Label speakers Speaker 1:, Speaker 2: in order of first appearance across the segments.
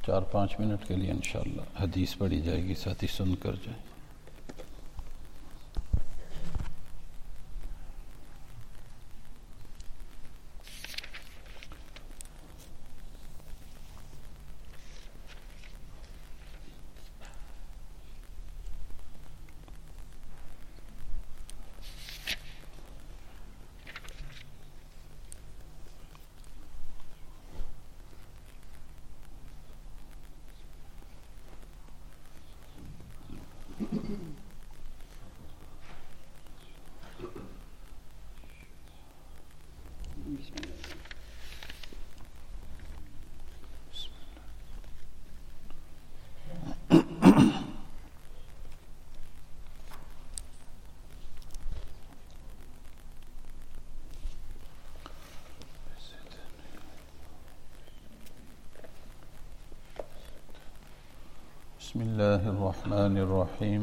Speaker 1: 4-5 minute کے لیے انشاءاللہ حدیث پڑھی جائے گی، ساتھی سن کر جائیں۔ بسم اللہ الرحمن الرحیم۔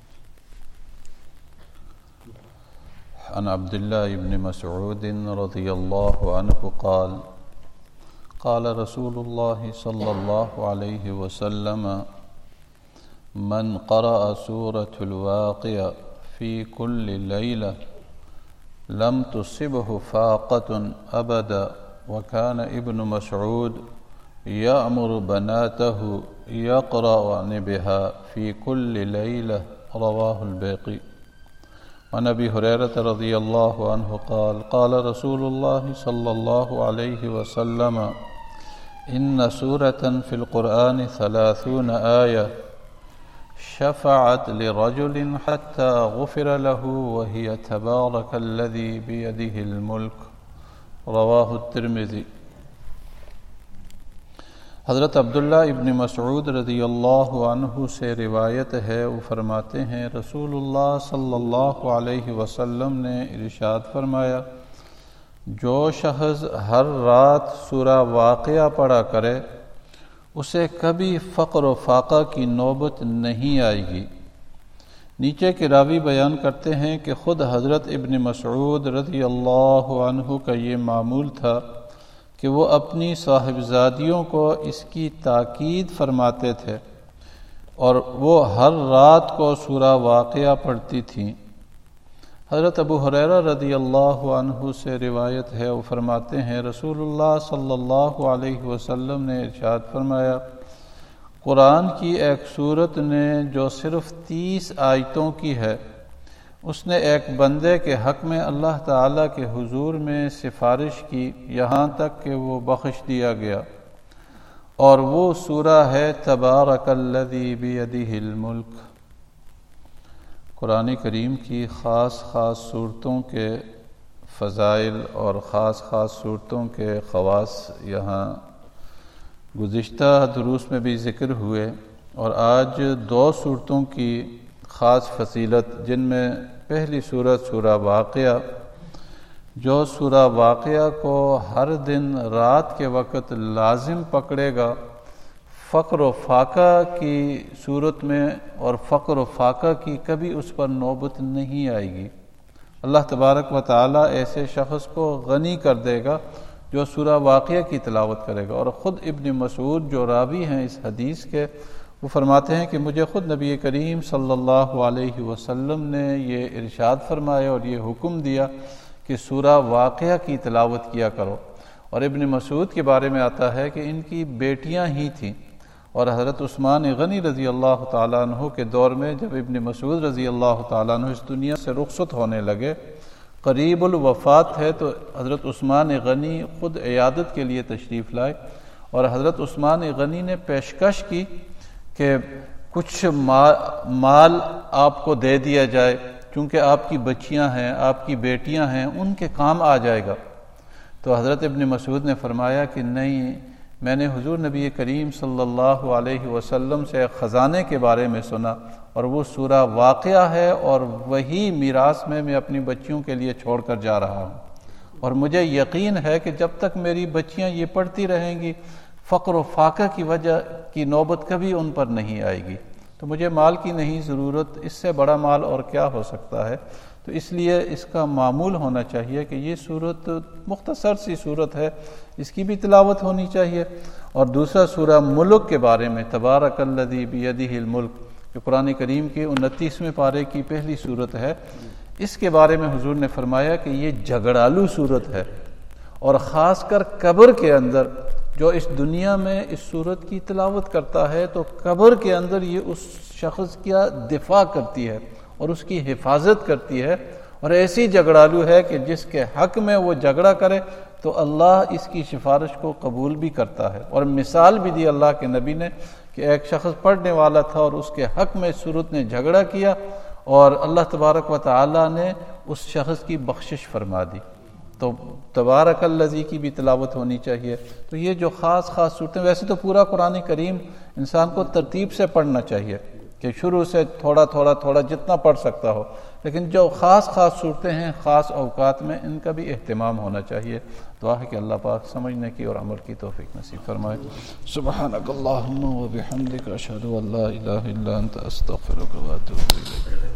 Speaker 1: عن عبد الله بن مسعود رضی اللہ عنہ قال قال رسول الله صلی اللہ علیہ وسلم من قرأ سورة الواقعة في كل ليلة لم تصبه فاقة أبدا وكان ابن مسعود يأمر بناته يقرأن بها في كل ليلة رواه البيقي۔ عن أبي هريرة رضي الله عنه قال قال رسول الله صلى الله عليه وسلم إن سورة في القرآن 30 آية شفعت لرجل حتى غفر له وهي تبارك الذي بيده الملك رواه الترمذي۔ حضرت عبداللہ ابن مسعود رضی اللہ عنہ سے روایت ہے، وہ فرماتے ہیں رسول اللہ صلی اللہ علیہ وسلم نے ارشاد فرمایا، جو شخص ہر رات سورہ واقعہ پڑھا کرے اسے کبھی فقر و فاقہ کی نوبت نہیں آئے گی۔ نیچے کے راوی بیان کرتے ہیں کہ خود حضرت ابن مسعود رضی اللہ عنہ کا یہ معمول تھا کہ وہ اپنی صاحبزادیوں کو اس کی تاکید فرماتے تھے اور وہ ہر رات کو سورہ واقعہ پڑھتی تھیں۔ حضرت ابو ہریرہ رضی اللہ عنہ سے روایت ہے، وہ فرماتے ہیں رسول اللہ صلی اللہ علیہ وسلم نے ارشاد فرمایا، قرآن کی ایک سورت نے جو صرف 30 آیتوں کی ہے، اس نے ایک بندے کے حق میں اللہ تعالیٰ کے حضور میں سفارش کی یہاں تک کہ وہ بخش دیا گیا، اور وہ سورہ ہے تبارک الذی بیدہ الملک۔ قرآن کریم کی خاص خاص صورتوں کے فضائل اور خاص خاص صورتوں کے خواص یہاں گزشتہ دروس میں بھی ذکر ہوئے، اور آج 2 صورتوں کی خاص فضیلت، جن میں پہلی صورت سورہ واقعہ، جو سورہ واقعہ کو ہر دن رات کے وقت لازم پکڑے گا، فقر و فاقہ کی صورت میں اور فقر و فاقہ کی کبھی اس پر نوبت نہیں آئے گی۔ اللہ تبارک و تعالیٰ ایسے شخص کو غنی کر دے گا جو سورہ واقعہ کی تلاوت کرے گا۔ اور خود ابن مسعود جو راوی ہیں اس حدیث کے، وہ فرماتے ہیں کہ مجھے خود نبی کریم صلی اللہ علیہ وسلم نے یہ ارشاد فرمایا اور یہ حکم دیا کہ سورہ واقعہ کی تلاوت کیا کرو۔ اور ابن مسعود کے بارے میں آتا ہے کہ ان کی بیٹیاں ہی تھیں، اور حضرت عثمان غنی رضی اللہ تعالیٰ عنہ کے دور میں جب ابن مسعود رضی اللہ تعالیٰ عنہ اس دنیا سے رخصت ہونے لگے، قریب الوفات ہے، تو حضرت عثمان غنی خود عیادت کے لیے تشریف لائے، اور حضرت عثمان غنی نے پیشکش کی کہ کچھ مال آپ کو دے دیا جائے، چونکہ آپ کی بچیاں ہیں، آپ کی بیٹیاں ہیں، ان کے کام آ جائے گا۔ تو حضرت ابن مسعود نے فرمایا کہ نہیں، میں نے حضور نبی کریم صلی اللہ علیہ وسلم سے خزانے کے بارے میں سنا، اور وہ سورہ واقعہ ہے، اور وہی میراث میں اپنی بچیوں کے لیے چھوڑ کر جا رہا ہوں، اور مجھے یقین ہے کہ جب تک میری بچیاں یہ پڑھتی رہیں گی، فقر و فاقہ کی وجہ کی نوبت کبھی ان پر نہیں آئے گی۔ تو مجھے مال کی نہیں ضرورت، اس سے بڑا مال اور کیا ہو سکتا ہے؟ تو اس لیے اس کا معمول ہونا چاہیے کہ یہ صورت مختصر سی صورت ہے، اس کی بھی تلاوت ہونی چاہیے۔ اور دوسرا سورہ ملک کے بارے میں، تبارک الذی بیدہ الملک، جو قرآن کریم کے 29ویں پارے کی پہلی صورت ہے، اس کے بارے میں حضور نے فرمایا کہ یہ جھگڑالو صورت ہے، اور خاص کر قبر کے اندر جو اس دنیا میں اس صورت کی تلاوت کرتا ہے تو قبر کے اندر یہ اس شخص کا دفاع کرتی ہے اور اس کی حفاظت کرتی ہے، اور ایسی جھگڑالو ہے کہ جس کے حق میں وہ جھگڑا کرے تو اللہ اس کی سفارش کو قبول بھی کرتا ہے۔ اور مثال بھی دی اللہ کے نبی نے کہ ایک شخص پڑھنے والا تھا اور اس کے حق میں صورت نے جھگڑا کیا اور اللہ تبارک و تعالی نے اس شخص کی بخشش فرما دی۔ تو تبارک الذی کی بھی تلاوت ہونی چاہیے۔ تو یہ جو خاص صورتیں، ویسے تو پورا قرآن کریم انسان کو ترتیب سے پڑھنا چاہیے کہ شروع سے تھوڑا جتنا پڑھ سکتا ہو، لیکن جو خاص صورتیں ہیں خاص اوقات میں، ان کا بھی اہتمام ہونا چاہیے۔ دعا ہے کہ اللہ پاک سمجھنے کی اور عمل کی توفیق نصیب فرمائے۔ سبحانک اللہم و بحمدک، اشہد ان لا الہ الا انت، استغفرک و اتوب الیک۔